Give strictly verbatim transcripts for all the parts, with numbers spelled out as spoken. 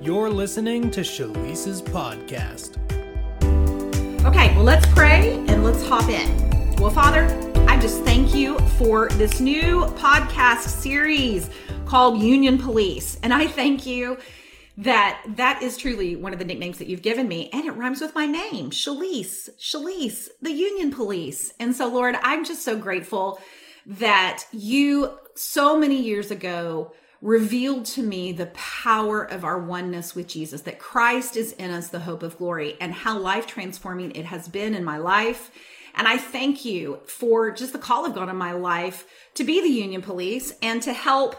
You're listening to Shalice's podcast. Okay, well, let's pray and let's hop in. Well, Father, I just thank you for this new podcast series called Union Police. And I thank you that that is truly one of the nicknames that you've given me. And it rhymes with my name, Shalise, Shalise, the Union Police. And so, Lord, I'm just so grateful that you so many years ago revealed to me the power of our oneness with Jesus, that Christ is in us, the hope of glory, and how life transforming it has been in my life. And I thank you for just the call of God in my life to be the Union Police and to help,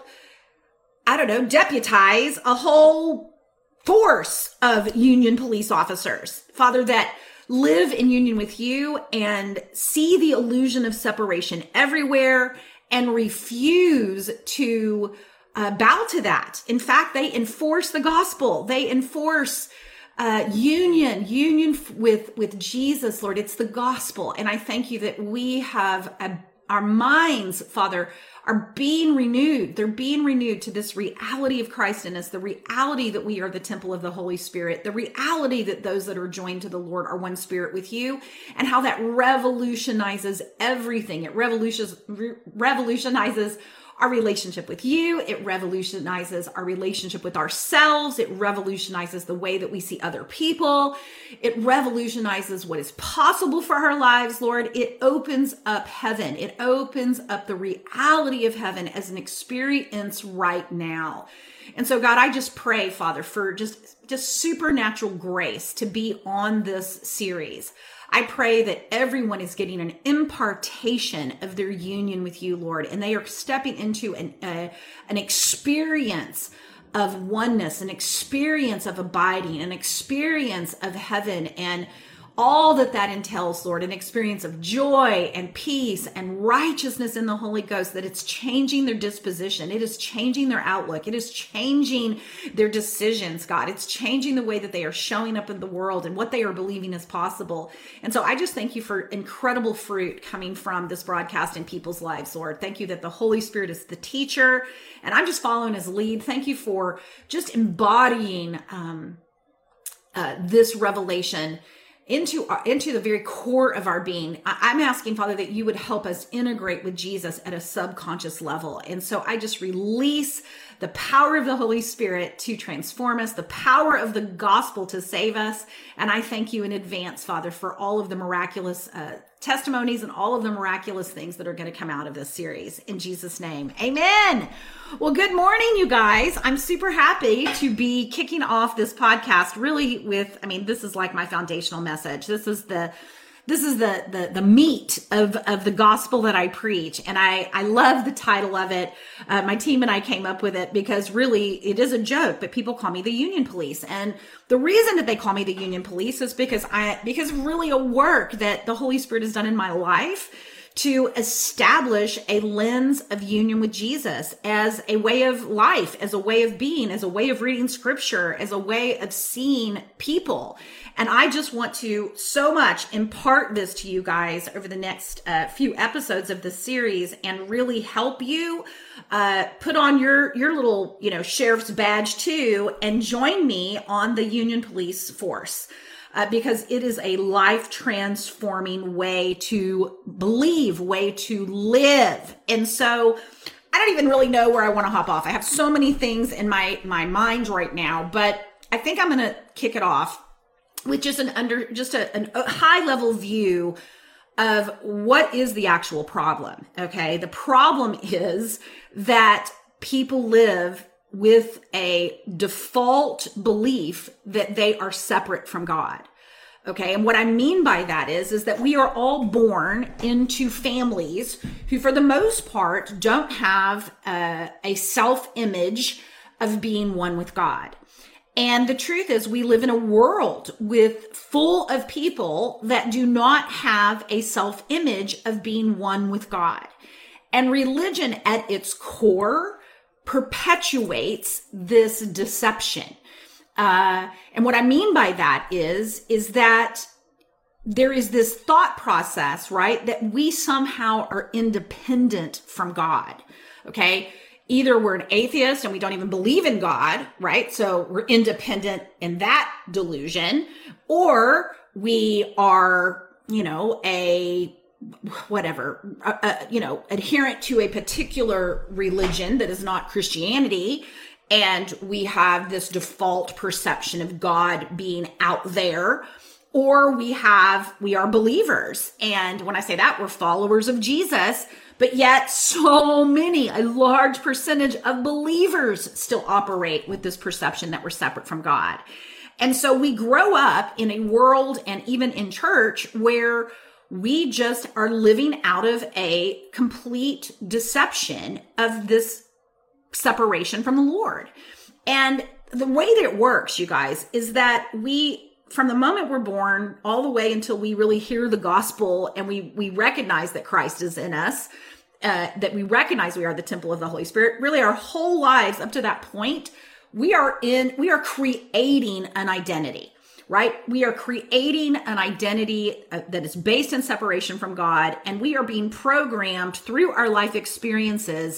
I don't know, deputize a whole force of Union police officers, Father, that live in union with you and see the illusion of separation everywhere and refuse to Uh, bow to that. In fact, they enforce the gospel. They enforce uh, union, union f- with, with Jesus, Lord. It's the gospel. And I thank you that we have a, our minds, Father, are being renewed. They're being renewed to this reality of Christ in us, the reality that we are the temple of the Holy Spirit, the reality that those that are joined to the Lord are one spirit with you, and how that revolutionizes everything. It revolutions, re- revolutionizes our relationship with you. It revolutionizes our relationship with ourselves. It revolutionizes the way that we see other people. It revolutionizes what is possible for our lives, Lord. It opens up heaven. It opens up the reality of heaven as an experience right now. And so, God, I just pray, Father, for just, just supernatural grace to be on this series. I pray that everyone is getting an impartation of their union with you, Lord, and they are stepping into an, uh, an experience of oneness, an experience of abiding, an experience of heaven, and all that that entails, Lord, an experience of joy and peace and righteousness in the Holy Ghost, that it's changing their disposition. It is changing their outlook. It is changing their decisions, God. It's changing the way that they are showing up in the world and what they are believing is possible. And so I just thank you for incredible fruit coming from this broadcast in people's lives, Lord. Thank you that the Holy Spirit is the teacher and I'm just following his lead. Thank you for just embodying um, uh, this revelation into our, into the very core of our being. I'm asking, Father, that you would help us integrate with Jesus at a subconscious level. And so I just release the power of the Holy Spirit to transform us, the power of the gospel to save us. And I thank you in advance, Father, for all of the miraculous uh, testimonies and all of the miraculous things that are going to come out of this series. In Jesus' name, amen. Well, good morning, you guys. I'm super happy to be kicking off this podcast really with, I mean, this is like my foundational message. This is the This is the, the, the meat of, of the gospel that I preach. And I, I love the title of it. Uh, my team and I came up with it because really it is a joke, but people call me the Union Police. And the reason that they call me the Union Police is because I, because really a work that the Holy Spirit has done in my life to establish a lens of union with Jesus as a way of life, as a way of being, as a way of reading scripture, as a way of seeing people. And I just want to so much impart this to you guys over the next uh, few episodes of this series and really help you uh, put on your, your little, you know, sheriff's badge too and join me on the Union Police force. Uh, because it is a life-transforming way to believe, way to live. And so I don't even really know where I want to hop off. I have so many things in my, my mind right now, but I think I'm going to kick it off with just an under, just a, an, a high-level view of what is the actual problem, okay? The problem is that people live with a default belief that they are separate from God. Okay. And what I mean by that is, is that we are all born into families who, for the most part, don't have uh, a self-image of being one with God. And the truth is we live in a world with full of people that do not have a self-image of being one with God. And religion at its core perpetuates this deception. Uh, and what I mean by that is, is that there is this thought process, right? That we somehow are independent from God. Okay. Either we're an atheist and we don't even believe in God, right? So we're independent in that delusion, or we are, you know, a whatever, uh, uh, you know, adherent to a particular religion that is not Christianity. And we have this default perception of God being out there, or we have, we are believers. And when I say that, we're followers of Jesus, but yet so many, a large percentage of believers still operate with this perception that we're separate from God. And so we grow up in a world and even in church where we just are living out of a complete deception of this separation from the Lord. And the way that it works, you guys, is that we, from the moment we're born all the way until we really hear the gospel and we, we recognize that Christ is in us, uh, that we recognize we are the temple of the Holy Spirit, really our whole lives up to that point, we are in, we are creating an identity. Right? We are creating an identity uh, that is based in separation from God, and we are being programmed through our life experiences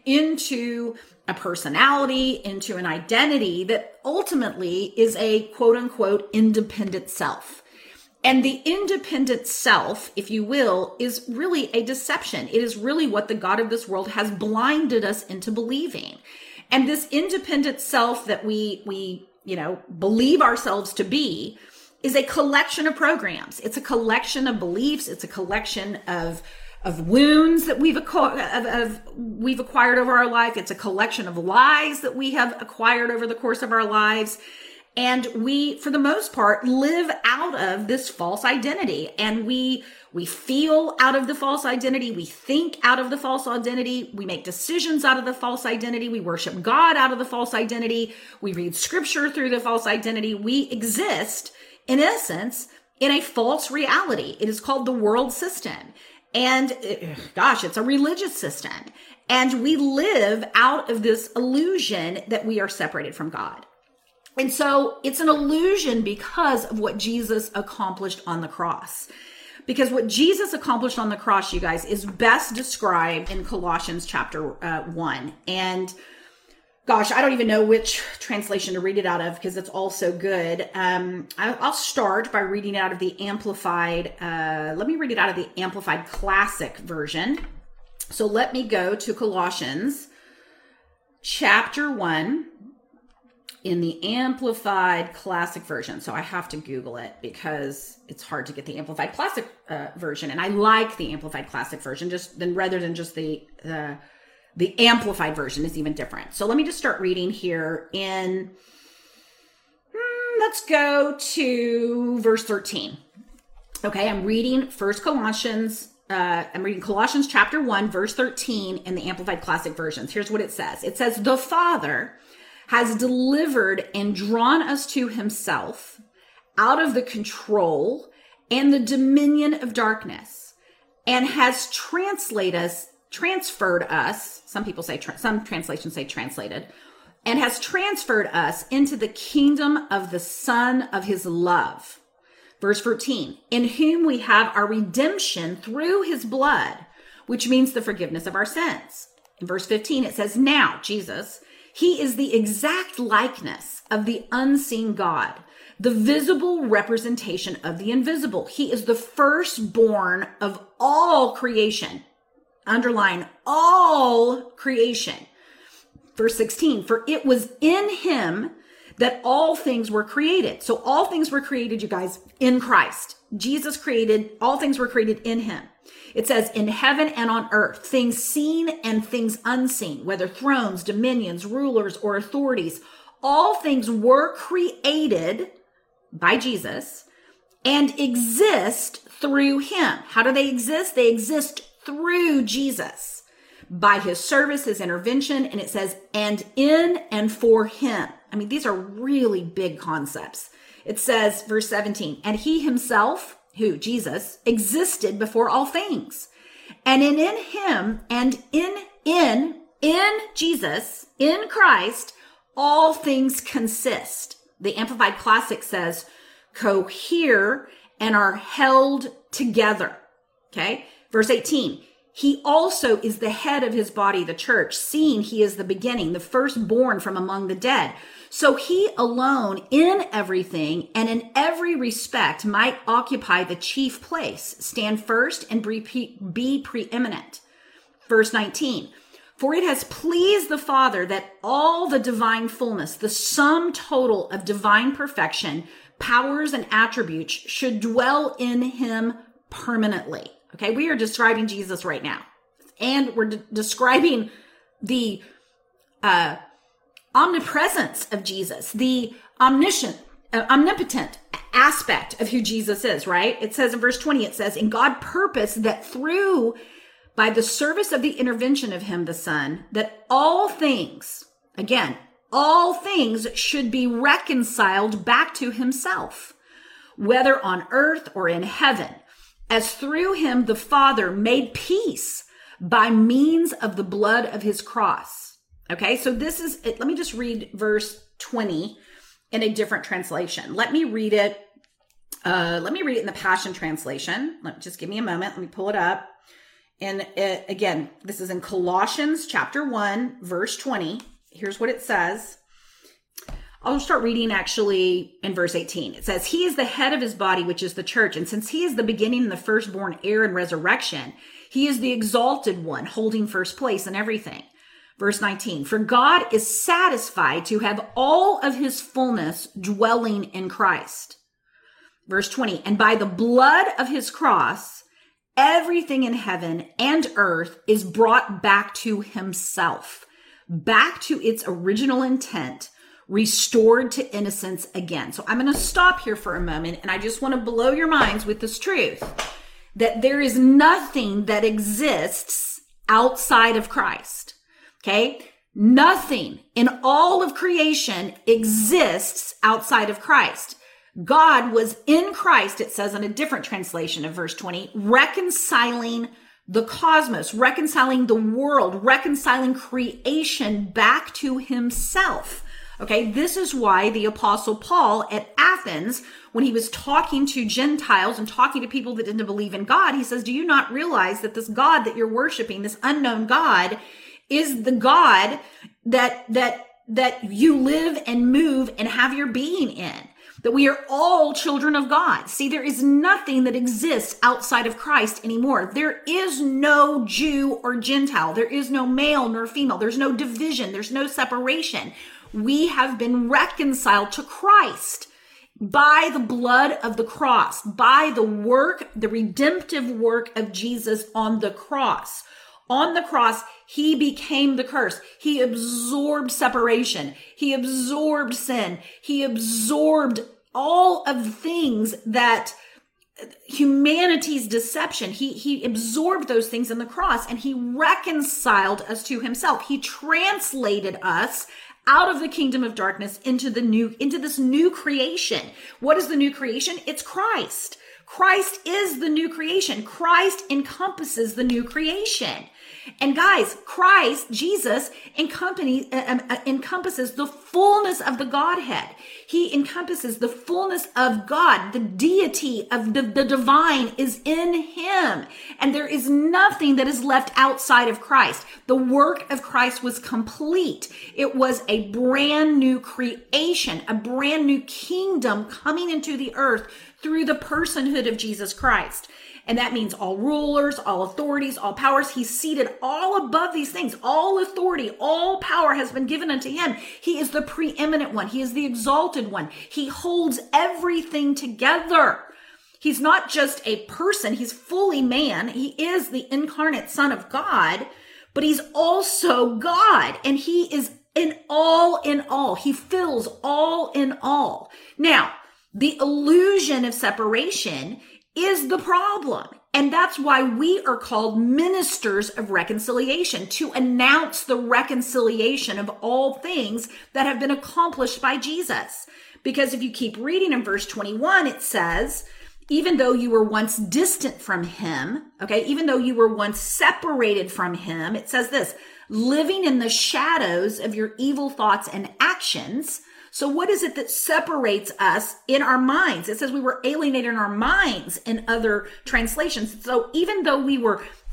into a personality, into an identity that ultimately is a quote unquote independent self. And the independent self, if you will, is really a deception. It is really what the God of this world has blinded us into believing. And this independent self that we, we, you know, believe ourselves to be is a collection of programs. It's a collection of beliefs. It's a collection of, of wounds that we've, acco- of, of, we've acquired over our life. It's a collection of lies that we have acquired over the course of our lives. And we, for the most part, live out of this false identity. And we, we feel out of the false identity. We think out of the false identity. We make decisions out of the false identity. We worship God out of the false identity. We read scripture through the false identity. We exist, in essence, in a false reality. It is called the world system. And gosh, it's a religious system. And we live out of this illusion that we are separated from God. And so it's an illusion because of what Jesus accomplished on the cross. Because what Jesus accomplished on the cross, you guys, is best described in Colossians chapter uh, one. And gosh, I don't even know which translation to read it out of because it's all so good. Um, I'll start by reading it out of the Amplified. Uh, let me read it out of the Amplified Classic version. So let me go to Colossians chapter one. In the Amplified Classic version. So I have to Google it because it's hard to get the Amplified Classic uh, version. And I like the Amplified Classic version just then rather than just the, the, the Amplified version is even different. So let me just start reading here in, hmm, let's go to verse thirteen. Okay. I'm reading First Colossians, uh, I'm reading Colossians chapter one, verse thirteen in the Amplified Classic versions. Here's what it says. It says, the Father has delivered and drawn us to himself out of the control and the dominion of darkness, and has translated us, transferred us, some people say, some translations say translated, and has transferred us into the kingdom of the Son of his love. Verse fourteen, in whom we have our redemption through his blood, which means the forgiveness of our sins. In verse fifteen, it says, now, Jesus, he is the exact likeness of the unseen God, the visible representation of the invisible. He is the firstborn of all creation. Underline all creation. Verse sixteen, for it was in him that all things were created. So all things were created, you guys, in Christ. Jesus created, all things were created in him. It says in heaven and on earth, things seen and things unseen, whether thrones, dominions, rulers, or authorities, all things were created by Jesus and exist through him. How do they exist? They exist through Jesus by his service, his intervention. And it says, and in and for him. I mean, these are really big concepts. It says, verse seventeen, and he himself, who, Jesus, existed before all things. And in, in him and in, in, in Jesus, in Christ, all things consist. The Amplified Classic says, cohere and are held together. Okay. Verse eighteen, he also is the head of his body, the church, seeing he is the beginning, the firstborn from among the dead. So he alone in everything and in every respect might occupy the chief place, stand first and be preeminent. Verse nineteen, for it has pleased the Father that all the divine fullness, the sum total of divine perfection, powers and attributes should dwell in him permanently. Okay, we are describing Jesus right now. And we're de- describing the uh, omnipresence of Jesus, the omniscient, uh, omnipotent aspect of who Jesus is, right? It says in verse twenty, it says, and God purposed that through, by the service of the intervention of him, the Son, that all things, again, all things should be reconciled back to himself, whether on earth or in heaven, as through him the Father made peace by means of the blood of his cross. Okay, so this is it. Let me just read verse twenty in a different translation. Let me read it. Uh, let me read it in the Passion Translation. Let just give me a moment. Let me pull it up. And it, again, this is in Colossians chapter one, verse twenty. Here's what it says. I'll start reading actually in verse eighteen. It says, he is the head of his body, which is the church. And since he is the beginning and the firstborn heir in resurrection, he is the exalted one, holding first place in everything. Verse nineteen, for God is satisfied to have all of his fullness dwelling in Christ. Verse twenty, and by the blood of his cross, everything in heaven and earth is brought back to himself, back to its original intent, restored to innocence again. So I'm going to stop here for a moment, and I just want to blow your minds with this truth that there is nothing that exists outside of Christ. Okay? Nothing in all of creation exists outside of Christ. God was in Christ, it says in a different translation of verse twenty, reconciling the cosmos, reconciling the world, reconciling creation back to himself. Okay, this is why the Apostle Paul at Athens, when he was talking to Gentiles and talking to people that didn't believe in God, he says, do you not realize that this God that you're worshiping, this unknown God, is the God that, that, that you live and move and have your being in? That we are all children of God. See, there is nothing that exists outside of Christ anymore. There is no Jew or Gentile. There is no male nor female. There's no division. There's no separation. We have been reconciled to Christ by the blood of the cross, by the work, the redemptive work of Jesus on the cross. On the cross, he became the curse. He absorbed separation. He absorbed sin. He absorbed all of the things that humanity's deception. He, he absorbed those things in the cross, and he reconciled us to himself. He translated us out of the kingdom of darkness into the new, into this new creation. What is the new creation? It's Christ. Christ is the new creation. Christ encompasses the new creation. And guys, Christ, Jesus, encompany, uh, uh, encompasses the fullness of the Godhead. He encompasses the fullness of God. The deity of the, the divine is in him. And there is nothing that is left outside of Christ. The work of Christ was complete. It was a brand new creation, a brand new kingdom coming into the earth through the personhood of Jesus Christ. And that means all rulers, all authorities, all powers. He's seated all above these things. All authority, all power has been given unto him. He is the preeminent one. He is the exalted one. He holds everything together. He's not just a person. He's fully man. He is the incarnate Son of God, but he's also God. And he is in all in all. He fills all in all. Now, the illusion of separation is the problem. And that's why we are called ministers of reconciliation, to announce the reconciliation of all things that have been accomplished by Jesus. Because if you keep reading in verse twenty-one, it says, even though you were once distant from him, okay, even though you were once separated from him, it says this, living in the shadows of your evil thoughts and actions. So what is it that separates us in our minds? It says we were alienated in our minds in other translations. So even though we were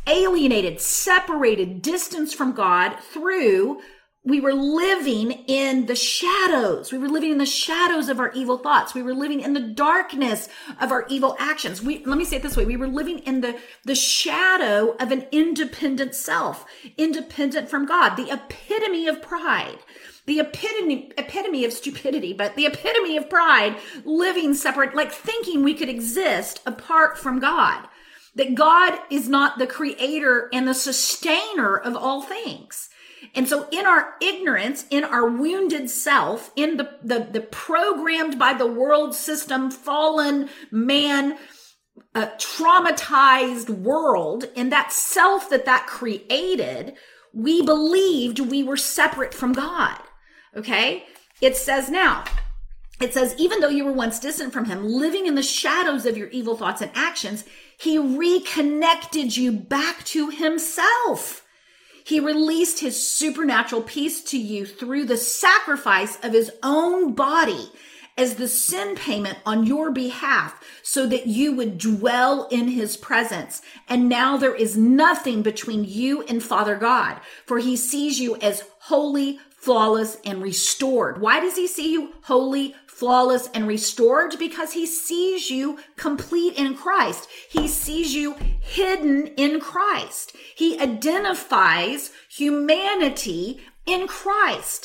alienated, separated, distanced from God through we were living in the shadows. We were living in the shadows of our evil thoughts. We were living in the darkness of our evil actions. We, let me say it this way. We were living in the, the shadow of an independent self, independent from God, the epitome of pride, the epitome, epitome of stupidity, but the epitome of pride, living separate, like thinking we could exist apart from God, that God is not the creator and the sustainer of all things. And so in our ignorance, in our wounded self, in the, the, the programmed by the world system, fallen man, uh, traumatized world, in that self that that created, we believed we were separate from God. Okay? It says now, it says, even though you were once distant from him, living in the shadows of your evil thoughts and actions, he reconnected you back to himself. He released his supernatural peace to you through the sacrifice of his own body as the sin payment on your behalf so that you would dwell in his presence. And now there is nothing between you and Father God, for he sees you as holy, flawless, and restored. Why does he see you holy, flawless, and restored? Because he sees you complete in Christ. He sees you hidden in Christ. He identifies humanity in Christ.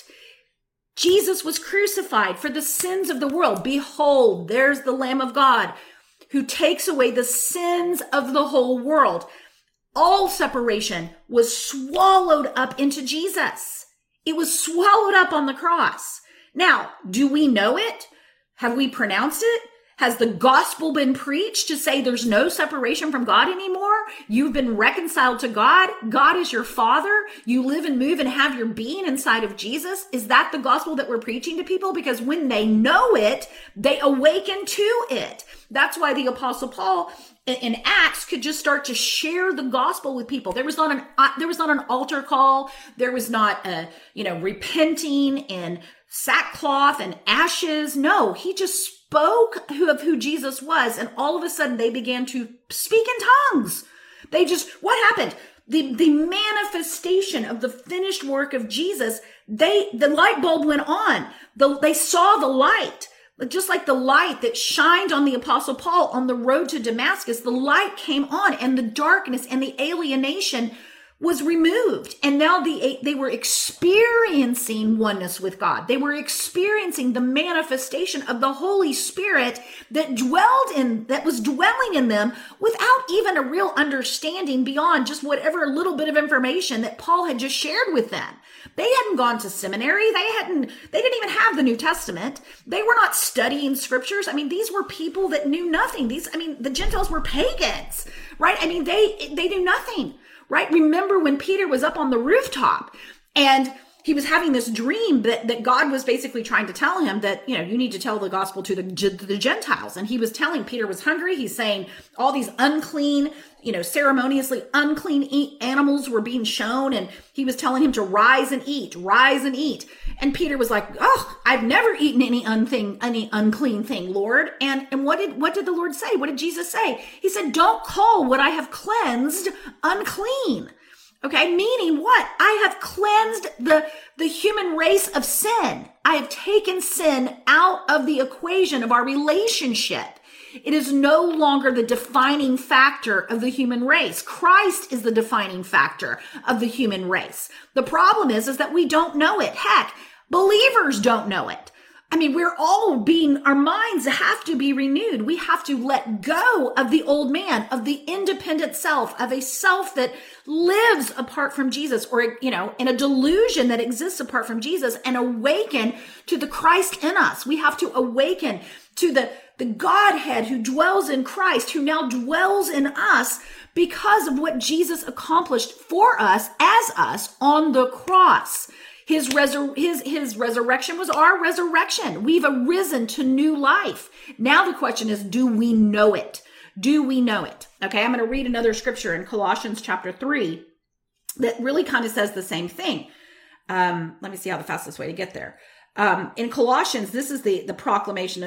Jesus was crucified for the sins of the world. Behold, there's the Lamb of God who takes away the sins of the whole world. All separation was swallowed up into Jesus. It was swallowed up on the cross. Now, do we know it? Have we pronounced it? Has the gospel been preached to say there's no separation from God anymore? You've been reconciled to God. God is your Father. You live and move and have your being inside of Jesus. Is that the gospel that we're preaching to people? Because when they know it, they awaken to it. That's why the Apostle Paul in Acts could just start to share the gospel with people. There was not an uh, there was not an altar call. There was not a, you know, repenting in sackcloth and ashes. No, he just spoke of who Jesus was, and all of a sudden they began to speak in tongues. They just, what happened? The, the manifestation of the finished work of Jesus, they, the light bulb went on. The, they saw the light. Just like the light that shined on the Apostle Paul on the road to Damascus, the light came on and the darkness and the alienation was removed. And now the, they were experiencing oneness with God. They were experiencing the manifestation of the Holy Spirit that dwelled in, that was dwelling in them without even a real understanding beyond just whatever little bit of information that Paul had just shared with them. They hadn't gone to seminary. They hadn't, they didn't even have the New Testament. They were not studying scriptures. I mean, these were people that knew nothing. These, I mean, the Gentiles were pagans, right? I mean, they, they knew nothing. Right? Remember when Peter was up on the rooftop and he was having this dream that, that God was basically trying to tell him that, you know, you need to tell the gospel to the, to the Gentiles. And he was telling Peter was hungry. He's saying all these unclean, you know, ceremoniously unclean eat animals were being shown. And he was telling him to rise and eat, rise and eat. And Peter was like, oh, I've never eaten any unthing, any unclean thing, Lord. And, and what did, what did the Lord say? What did Jesus say? He said, don't call what I have cleansed unclean. Okay. Meaning what? I have cleansed the, the human race of sin. I have taken sin out of the equation of our relationship. It is no longer the defining factor of the human race. Christ is the defining factor of the human race. The problem is, is that we don't know it. Heck, believers don't know it. I mean, we're all being, our minds have to be renewed. We have to let go of the old man, of the independent self, of a self that lives apart from Jesus, or, you know, in a delusion that exists apart from Jesus, and awaken to the Christ in us. We have to awaken to the, the Godhead who dwells in Christ, who now dwells in us because of what Jesus accomplished for us as us on the cross. His, resur- his, his resurrection was our resurrection. We've arisen to new life. Now the question is, do we know it? Do we know it? Okay, I'm going to read another scripture in Colossians chapter three that really kind of says the same thing. Um, let me see how the fastest way to get there. Um, in Colossians, this is the, the proclamation of the,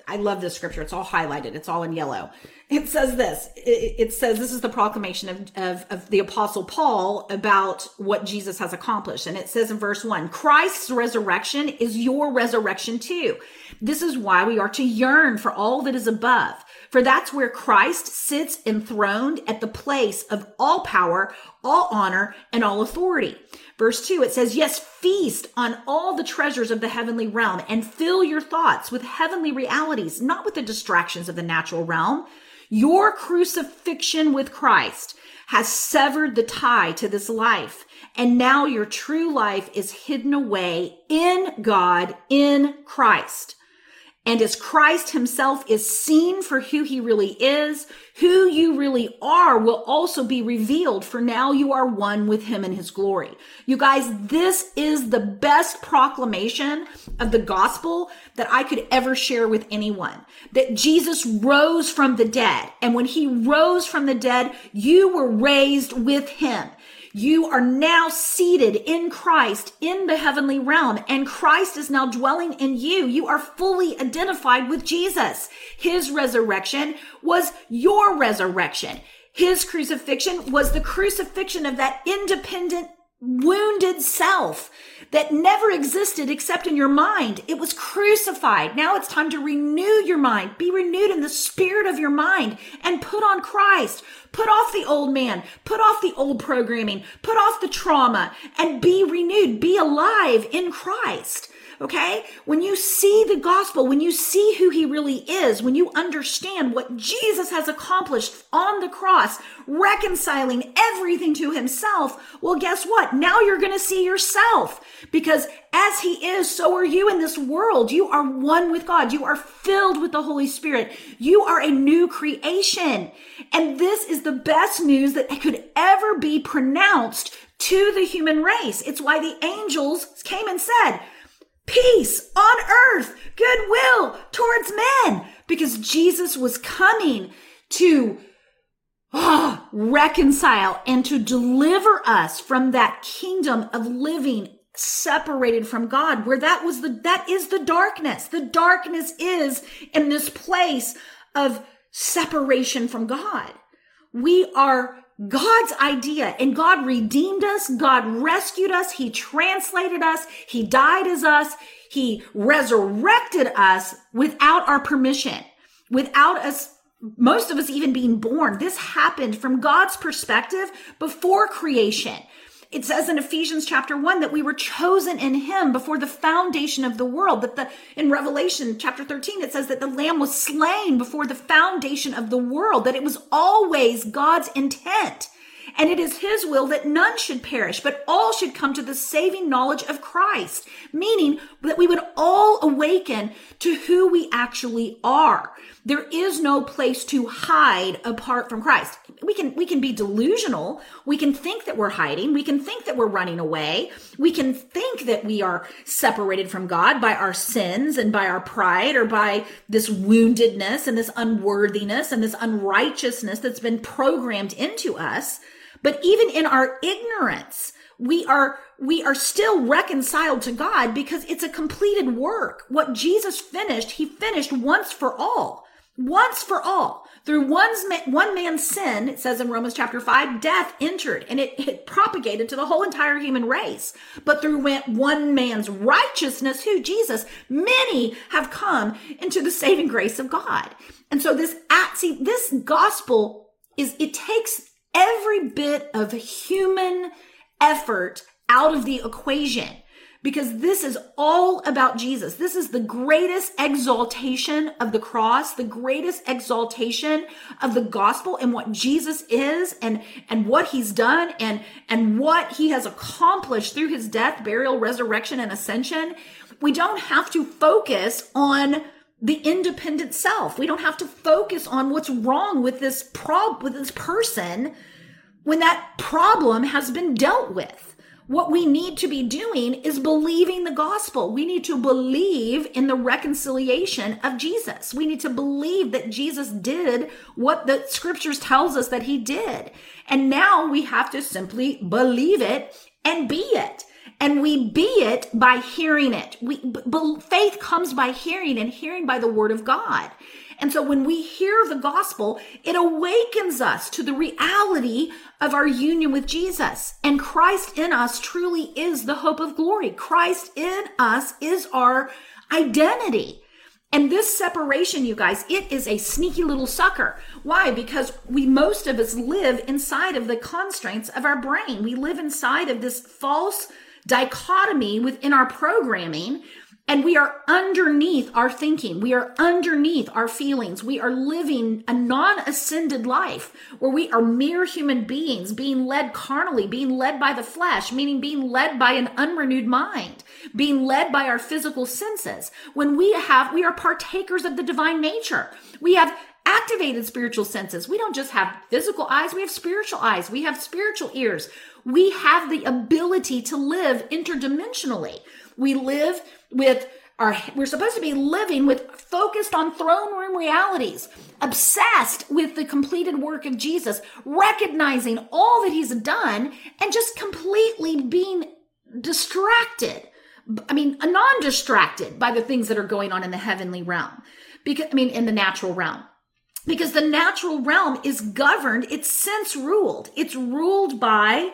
I love this scripture. It's all highlighted. It's all in yellow. It says this. It, it says this is the proclamation of, of, of the Apostle Paul about what Jesus has accomplished. And it says in verse one, Christ's resurrection is your resurrection too. This is why we are to yearn for all that is above. For that's where Christ sits enthroned at the place of all power, all honor, and all authority. Verse two, it says, yes, feast on all the treasures of the heavenly realm and fill your thoughts with heavenly realities, not with the distractions of the natural realm. Your crucifixion with Christ has severed the tie to this life, and now your true life is hidden away in God, in Christ. And as Christ himself is seen for who he really is, who you really are will also be revealed, for now you are one with him in his glory. You guys, this is the best proclamation of the gospel that I could ever share with anyone. That Jesus rose from the dead. And when he rose from the dead, you were raised with him. You are now seated in Christ in the heavenly realm, and Christ is now dwelling in you. You are fully identified with Jesus. His resurrection was your resurrection. His crucifixion was the crucifixion of that independent, wounded self that never existed except in your mind. It was crucified. Now it's time to renew your mind. Be renewed in the spirit of your mind and put on Christ. Put off the old man. Put off the old programming. Put off the trauma and be renewed. Be alive in Christ. Okay? When you see the gospel, when you see who he really is, when you understand what Jesus has accomplished on the cross, reconciling everything to himself, well, guess what? Now you're going to see yourself, because as he is, so are you in this world. You are one with God. You are filled with the Holy Spirit. You are a new creation. And this is the best news that could ever be pronounced to the human race. It's why the angels came and said, peace on earth, goodwill towards men, because Jesus was coming to oh, reconcile and to deliver us from that kingdom of living separated from God, where that was the, that is the darkness. The darkness is in this place of separation from God. We are God's idea, and God redeemed us. God rescued us. He translated us. He died as us. He resurrected us without our permission, without us, most of us even being born. This happened from God's perspective before creation. It says in Ephesians chapter one that we were chosen in him before the foundation of the world. That the, in Revelation chapter thirteen, it says that the Lamb was slain before the foundation of the world, that it was always God's intent. And it is his will that none should perish, but all should come to the saving knowledge of Christ, meaning that we would all awaken to who we actually are. There is no place to hide apart from Christ. We can, we can be delusional. We can think that we're hiding. We can think that we're running away. We can think that we are separated from God by our sins and by our pride, or by this woundedness and this unworthiness and this unrighteousness that's been programmed into us. But even in our ignorance, we are, we are still reconciled to God, because it's a completed work. What Jesus finished, he finished once for all. Once for all. Through one's, one man's sin, it says in Romans chapter five, death entered, and it, it propagated to the whole entire human race. But through one man's righteousness, who? Jesus, many have come into the saving grace of God. And so this, see, this gospel is, it takes every bit of human effort out of the equation, because this is all about Jesus. This is the greatest exaltation of the cross, the greatest exaltation of the gospel, and what Jesus is, and, and what he's done, and, and what he has accomplished through his death, burial, resurrection, and ascension. We don't have to focus on the independent self. We don't have to focus on what's wrong with this prob, with this person, when that problem has been dealt with. What we need to be doing is believing the gospel. We need to believe in the reconciliation of Jesus. We need to believe that Jesus did what the scriptures tells us that he did. And now we have to simply believe it and be it. And we be it by hearing it. We, but faith comes by hearing, and hearing by the word of God. And so when we hear the gospel, it awakens us to the reality of our union with Jesus. And Christ in us truly is the hope of glory. Christ in us is our identity. And this separation, you guys, it is a sneaky little sucker. Why? Because we, most of us live inside of the constraints of our brain. We live inside of this false dichotomy within our programming, and we are underneath our thinking. We are underneath our feelings. We are living a non-ascended life where we are mere human beings being led carnally, being led by the flesh, meaning being led by an unrenewed mind, being led by our physical senses. When we have, we are partakers of the divine nature. We have activated spiritual senses. We don't just have physical eyes. We have spiritual eyes. We have spiritual ears. We have the ability to live interdimensionally. We live with our, we're supposed to be living with focused on throne room realities, obsessed with the completed work of Jesus, recognizing all that he's done and just completely being distracted. I mean, non-distracted by the things that are going on in the heavenly realm. Because, I mean, in the natural realm. Because the natural realm is governed, it's sense ruled. It's ruled by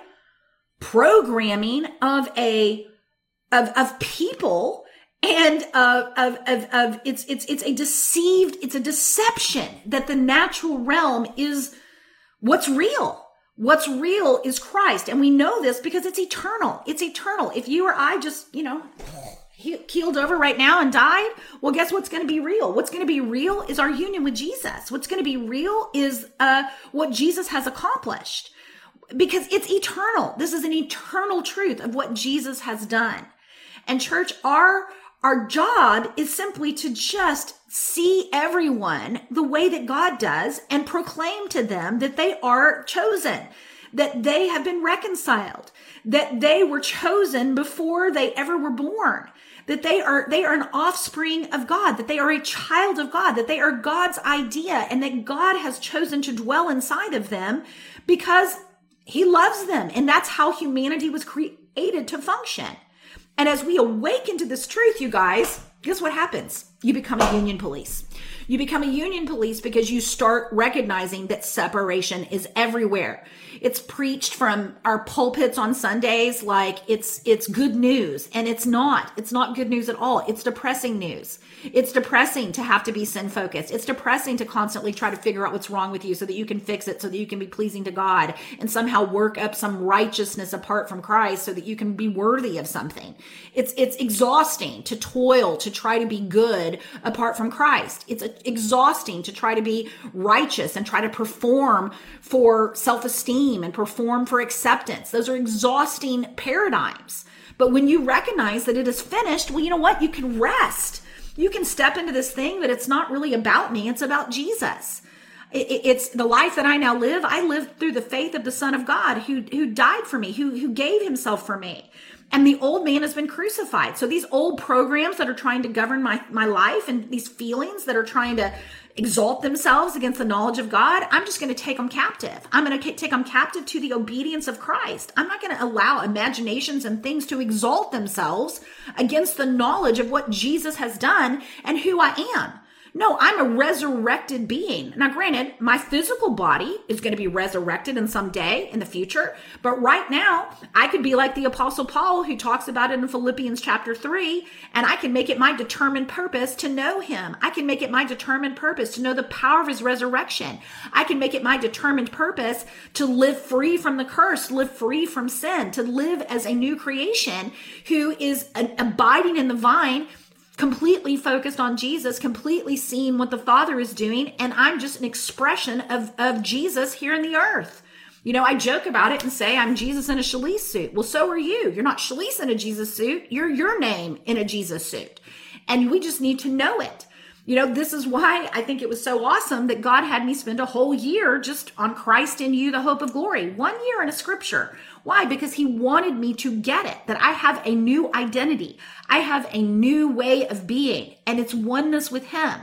programming of a of of people and of of of, of it's it's it's a deceived, it's a deception that the natural realm is what's real. What's real is Christ. And we know this because it's eternal. It's eternal. If you or I just, you know, he keeled over right now and died, well, guess what's going to be real? What's going to be real is our union with Jesus. What's going to be real is uh, what Jesus has accomplished, because it's eternal. This is an eternal truth of what Jesus has done. And church, our our job is simply to just see everyone the way that God does and proclaim to them that they are chosen, that they have been reconciled, that they were chosen before they ever were born, that they are, they are an offspring of God, that they are a child of God, that they are God's idea, and that God has chosen to dwell inside of them because he loves them. And that's how humanity was created to function. And as we awaken to this truth, you guys, guess what happens? You become a union police. You become a union police because you start recognizing that separation is everywhere. It's preached from our pulpits on Sundays like it's it's good news, and it's not. It's not good news at all. It's depressing news. It's depressing to have to be sin focused. It's depressing to constantly try to figure out what's wrong with you so that you can fix it, so that you can be pleasing to God and somehow work up some righteousness apart from Christ so that you can be worthy of something. It's it's exhausting to toil to try to be good apart from Christ. It's exhausting to try to be righteous and try to perform for self-esteem and perform for acceptance. Those are exhausting paradigms. But when you recognize that it is finished, well, you know what? You can rest. You can step into this thing that it's not really about me. It's about Jesus. It's the life that I now live. I live through the faith of the Son of God who, who died for me, who, who gave himself for me. And the old man has been crucified. So these old programs that are trying to govern my, my life, and these feelings that are trying to exalt themselves against the knowledge of God, I'm just going to take them captive. I'm going to take them captive to the obedience of Christ. I'm not going to allow imaginations and things to exalt themselves against the knowledge of what Jesus has done and who I am. No, I'm a resurrected being. Now, granted, my physical body is going to be resurrected in some day in the future. But right now, I could be like the Apostle Paul, who talks about it in Philippians chapter three, and I can make it my determined purpose to know him. I can make it my determined purpose to know the power of his resurrection. I can make it my determined purpose to live free from the curse, live free from sin, to live as a new creation who is abiding in the vine, completely focused on Jesus, completely seeing what the Father is doing. And I'm just an expression of, of Jesus here in the earth. You know, I joke about it and say I'm Jesus in a Shalice suit. Well, so are you. You're not Shalice in a Jesus suit. You're your name in a Jesus suit. And we just need to know it. You know, this is why I think it was so awesome that God had me spend a whole year just on Christ in you, the hope of glory. One year in a scripture. Why? Because he wanted me to get it, that I have a new identity. I have a new way of being, and it's oneness with him.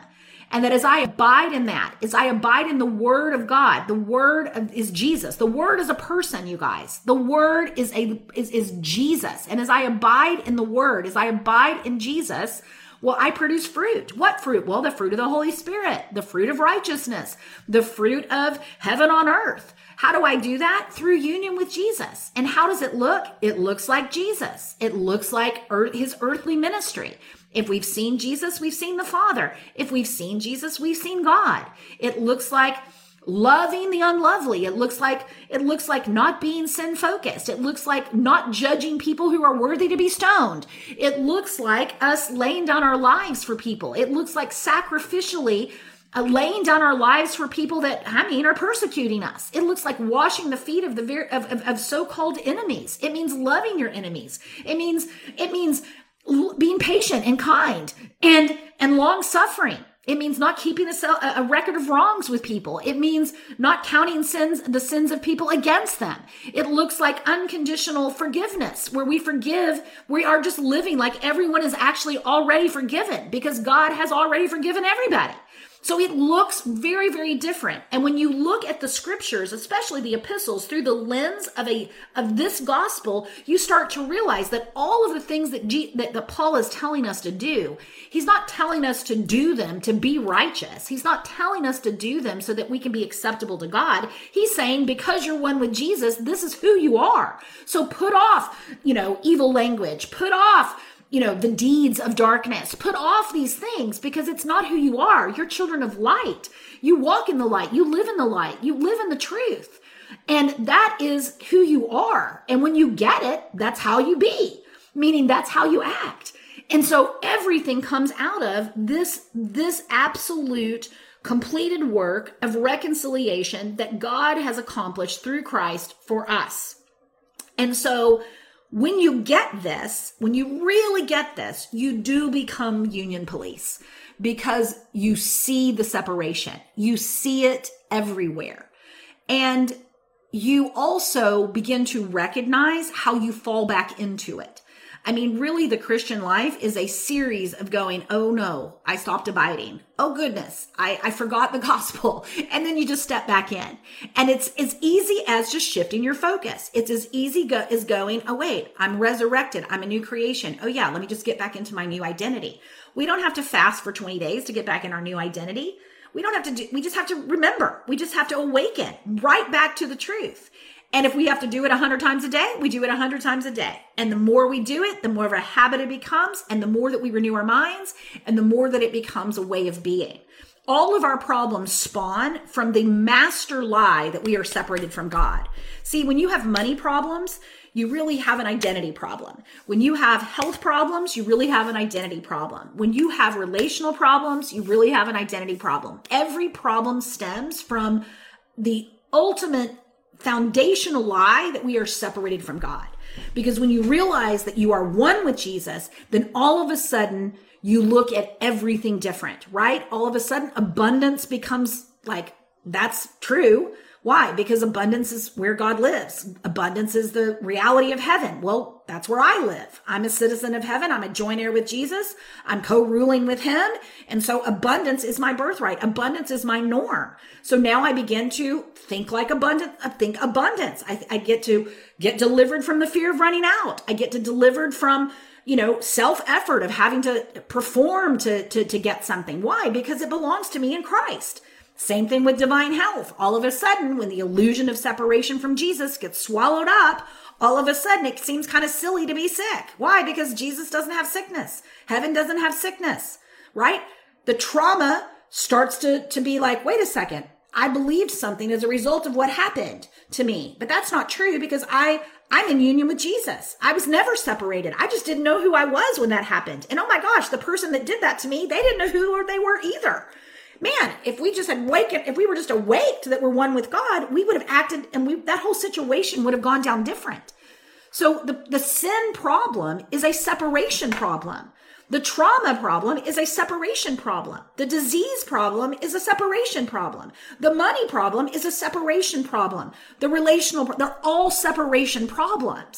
And that as I abide in that, as I abide in the word of God, the word of, is Jesus. The word is a person, you guys. The word is a is, is Jesus. And as I abide in the word, as I abide in Jesus, well, I produce fruit. What fruit? Well, the fruit of the Holy Spirit, the fruit of righteousness, the fruit of heaven on earth. How do I do that? Through union with Jesus. And how does it look? It looks like Jesus. It looks like earth, his earthly ministry. If we've seen Jesus, we've seen the Father. If we've seen Jesus, we've seen God. It looks like loving the unlovely. It looks like, it looks like not being sin focused. It looks like not judging people who are worthy to be stoned. It looks like us laying down our lives for people. It looks like sacrificially uh, laying down our lives for people that, I mean, are persecuting us. It looks like washing the feet of the ver- of, of, of so-called enemies. It means loving your enemies. It means, it means being patient and kind and, and long suffering. It means not keeping a, a record of wrongs with people. It means not counting sins, the sins of people against them. It looks like unconditional forgiveness, where we forgive. We are just living like everyone is actually already forgiven because God has already forgiven everybody. So it looks very, very different. And when you look at the scriptures, especially the epistles, through the lens of a of this gospel, you start to realize that all of the things that, G, that, that Paul is telling us to do, he's not telling us to do them to be righteous. He's not telling us to do them so that we can be acceptable to God. He's saying, because you're one with Jesus, this is who you are. So put off, you know, evil language, put off you know, the deeds of darkness. Put off these things because it's not who you are. You're children of light. You walk in the light. You live in the light. You live in the truth. And that is who you are. And when you get it, that's how you be, meaning that's how you act. And so everything comes out of this, this absolute completed work of reconciliation that God has accomplished through Christ for us. And so when you get this, when you really get this, you do become union police because you see the separation. You see it everywhere. And you also begin to recognize how you fall back into it. I mean, really, the Christian life is a series of going, oh no, I stopped abiding. Oh goodness, I, I forgot the gospel. And then you just step back in. And it's as easy as just shifting your focus. It's as easy go- as going, oh wait, I'm resurrected. I'm a new creation. Oh yeah, let me just get back into my new identity. We don't have to fast for twenty days to get back in our new identity. We don't have to do, we just have to remember. We just have to awaken right back to the truth. And if we have to do it a hundred times a day, we do it a hundred times a day. And the more we do it, the more of a habit it becomes, and the more that we renew our minds, and the more that it becomes a way of being. All of our problems spawn from the master lie that we are separated from God. See, when you have money problems, you really have an identity problem. When you have health problems, you really have an identity problem. When you have relational problems, you really have an identity problem. Every problem stems from the ultimate foundational lie that we are separated from God. Because when you realize that you are one with Jesus, then all of a sudden you look at everything different, right? All of a sudden abundance becomes like, that's true. Why? Because abundance is where God lives. Abundance is the reality of heaven. Well, that's where I live. I'm a citizen of heaven. I'm a joint heir with Jesus. I'm co-ruling with him. And so abundance is my birthright. Abundance is my norm. So now I begin to think like abundance, think abundance. I, I get to get delivered from the fear of running out. I get to delivered from, you know, self-effort of having to perform to, to, to get something. Why? Because it belongs to me in Christ. Same thing with divine health. All of a sudden, when the illusion of separation from Jesus gets swallowed up, all of a sudden it seems kind of silly to be sick. Why? Because Jesus doesn't have sickness. Heaven doesn't have sickness, right? The trauma starts to, to be like, wait a second, I believed something as a result of what happened to me. But that's not true because I, I'm in union with Jesus. I was never separated. I just didn't know who I was when that happened. And oh my gosh, the person that did that to me, they didn't know who they were either. Man, if we just had wakened, if we were just awake that we're one with God, we would have acted and we, that whole situation would have gone down different. So the, the sin problem is a separation problem. The trauma problem is a separation problem. The disease problem is a separation problem. The money problem is a separation problem. The relational, they're all separation problems.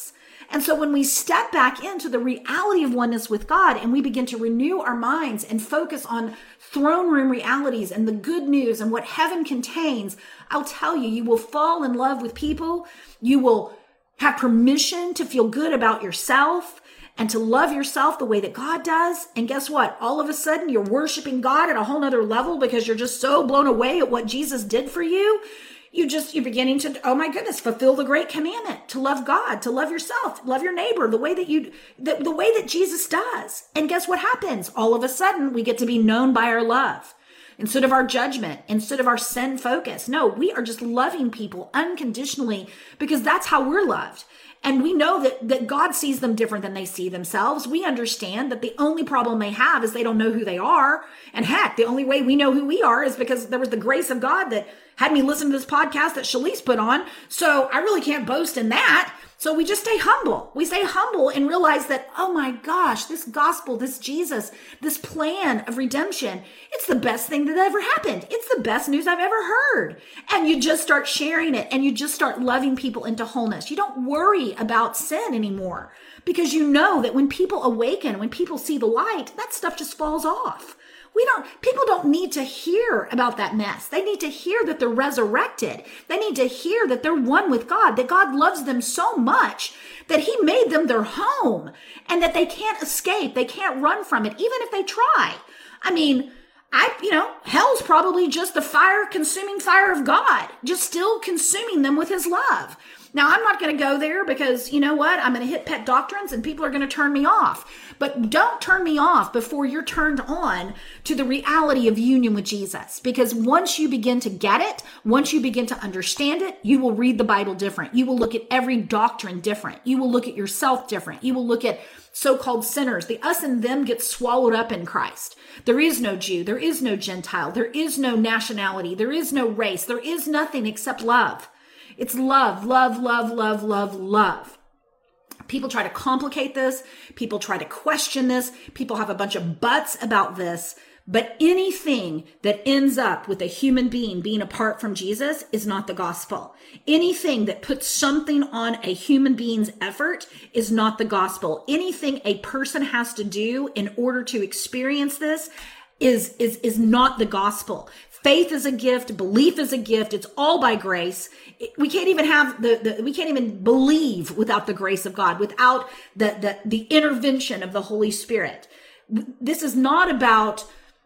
And so when we step back into the reality of oneness with God and we begin to renew our minds and focus on throne room realities and the good news and what heaven contains, I'll tell you, you will fall in love with people. You will have permission to feel good about yourself and to love yourself the way that God does. And guess what? All of a sudden, you're worshiping God at a whole nother level because you're just so blown away at what Jesus did for you. You just, you're beginning to, oh my goodness, fulfill the great commandment to love God, to love yourself, love your neighbor, the way that you, the, the way that Jesus does. And guess what happens? All of a sudden, we get to be known by our love. Instead of our judgment, instead of our sin focus. No, we are just loving people unconditionally because that's how we're loved. And we know that, that God sees them different than they see themselves. We understand that the only problem they have is they don't know who they are. And heck, the only way we know who we are is because there was the grace of God that had me listen to this podcast that Shalise put on. So I really can't boast in that. So we just stay humble. We stay humble and realize that, oh my gosh, this gospel, this Jesus, this plan of redemption, it's the best thing that ever happened. It's the best news I've ever heard. And you just start sharing it and you just start loving people into wholeness. You don't worry about sin anymore because you know that when people awaken, when people see the light, that stuff just falls off. We don't, people don't need to hear about that mess. They need to hear that they're resurrected. They need to hear that they're one with God, that God loves them so much that he made them their home and that they can't escape. They can't run from it, even if they try. I mean, I, you know, hell's probably just the fire, consuming fire of God, just still consuming them with his love. Now, I'm not going to go there because, you know what, I'm going to hit pet doctrines and people are going to turn me off. But don't turn me off before you're turned on to the reality of union with Jesus. Because once you begin to get it, once you begin to understand it, you will read the Bible different. You will look at every doctrine different. You will look at yourself different. You will look at so-called sinners. The us and them get swallowed up in Christ. There is no Jew. There is no Gentile. There is no nationality. There is no race. There is nothing except love. It's love, love, love, love, love, love. People try to complicate this. People try to question this. People have a bunch of buts about this. But anything that ends up with a human being being apart from Jesus is not the gospel. Anything that puts something on a human being's effort is not the gospel. Anything a person has to do in order to experience this is, is, is not the gospel. Faith is a gift. Belief is a gift. It's all by grace. We can't even have the, the we can't even believe without the grace of God, without the, the, the intervention of the Holy Spirit. This is not about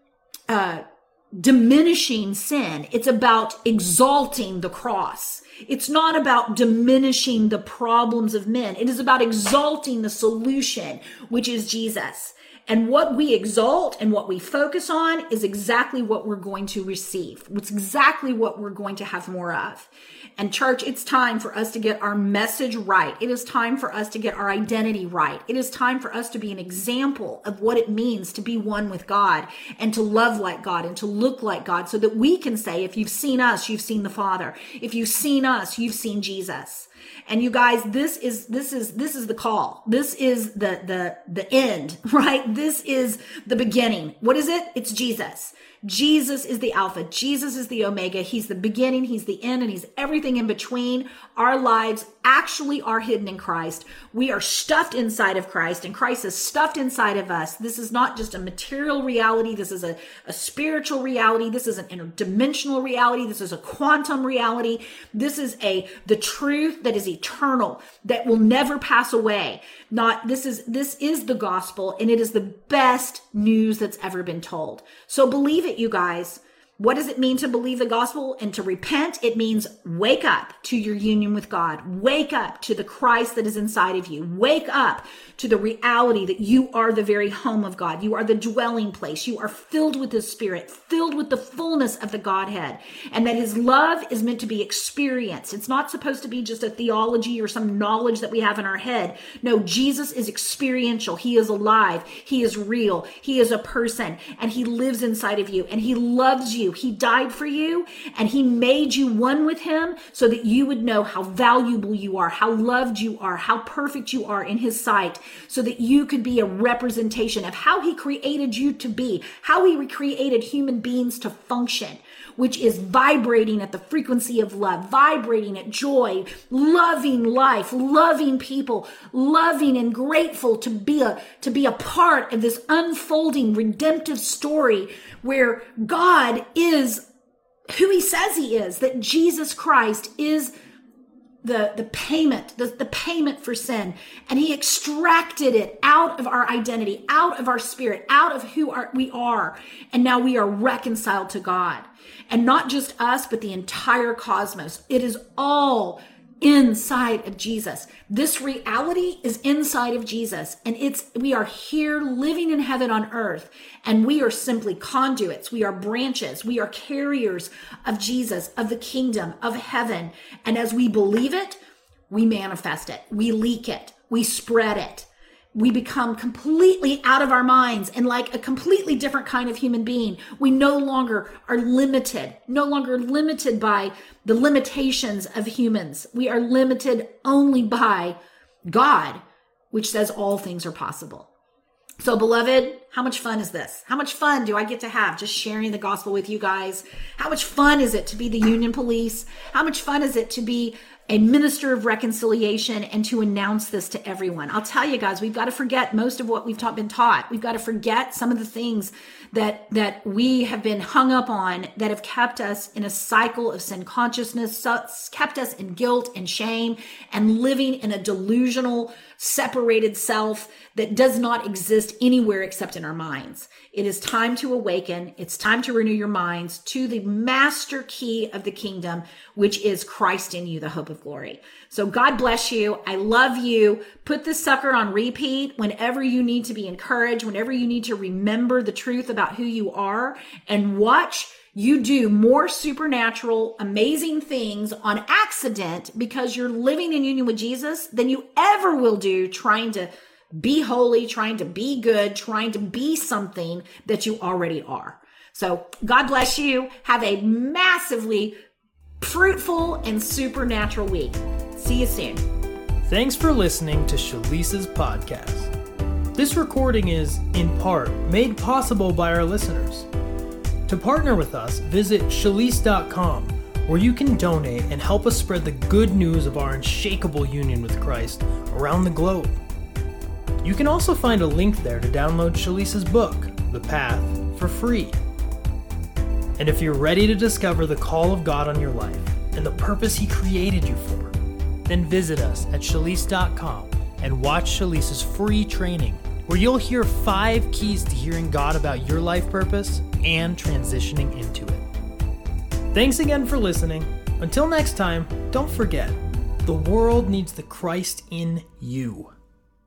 uh, diminishing sin. It's about exalting the cross. It's not about diminishing the problems of men. It is about exalting the solution, which is Jesus. And what we exalt and what we focus on is exactly what we're going to receive. It's exactly what we're going to have more of. And church, it's time for us to get our message right. It is time for us to get our identity right. It is time for us to be an example of what it means to be one with God and to love like God and to look like God so that we can say, if you've seen us, you've seen the Father. If you've seen us, you've seen Jesus. And you guys, this is, this is, this is the call. This is the, the, the end, right? This is the beginning. What is it? It's Jesus. Jesus is the Alpha. Jesus is the Omega. He's the beginning. He's the end, and he's everything in between. Our lives actually are hidden in Christ. We are stuffed inside of Christ, and Christ is stuffed inside of us. This is not just a material reality. This is a, a spiritual reality. This is an interdimensional reality. This is a quantum reality. This is a, the truth that is eternal, that will never pass away. Not, this is, this is the gospel, and it is the best news that's ever been told. So believe it, you guys. What does it mean to believe the gospel and to repent? It means wake up to your union with God. Wake up to the Christ that is inside of you. Wake up to the reality that you are the very home of God. You are the dwelling place. You are filled with His Spirit, filled with the fullness of the Godhead, and that His love is meant to be experienced. It's not supposed to be just a theology or some knowledge that we have in our head. No, Jesus is experiential. He is alive. He is real. He is a person, and He lives inside of you, and He loves you. you. He died for you, and he made you one with him so that you would know how valuable you are, how loved you are, how perfect you are in his sight, so that you could be a representation of how he created you to be, how he recreated human beings to function, which is vibrating at the frequency of love, vibrating at joy, loving life, loving people, loving and grateful to be a, to be a part of this unfolding redemptive story where God is who he says he is, that Jesus Christ is the, the payment, the, the payment for sin. And he extracted it out of our identity, out of our spirit, out of who are, we are. And now we are reconciled to God. And not just us, but the entire cosmos. It is all inside of Jesus. This reality is inside of Jesus. And it's, we are here living in heaven on earth. And we are simply conduits. We are branches. We are carriers of Jesus, of the kingdom, of heaven. And as we believe it, we manifest it. We leak it. We spread it. We become completely out of our minds and like a completely different kind of human being. We no longer are limited, no longer limited by the limitations of humans. We are limited only by God, which says all things are possible. So beloved, how much fun is this? How much fun do I get to have just sharing the gospel with you guys? How much fun is it to be the union police? How much fun is it to be a minister of reconciliation and to announce this to everyone? I'll tell you guys, we've got to forget most of what we've taught, been taught. We've got to forget some of the things that, that we have been hung up on that have kept us in a cycle of sin consciousness, kept us in guilt and shame and living in a delusional, separated self that does not exist anywhere except in our minds. It is time to awaken. It's time to renew your minds to the master key of the kingdom, which is Christ in you, the hope of glory. So God bless you. I love you. Put this sucker on repeat whenever you need to be encouraged, whenever you need to remember the truth about who you are, and watch you do more supernatural, amazing things on accident because you're living in union with Jesus than you ever will do trying to be holy, trying to be good, trying to be something that you already are. So God bless you. Have a massively fruitful and supernatural week. See you soon. Thanks for listening to Shalisa's podcast. This recording is, in part, made possible by our listeners. To partner with us, visit Shalise dot com, where you can donate and help us spread the good news of our unshakable union with Christ around the globe. You can also find a link there to download Shalisa's book, The Path, for free. And if you're ready to discover the call of God on your life and the purpose he created you for, then visit us at Shalise dot com and watch Shalisa's free training, where you'll hear five keys to hearing God about your life purpose and transitioning into it. Thanks again for listening. Until next time, don't forget, the world needs the Christ in you.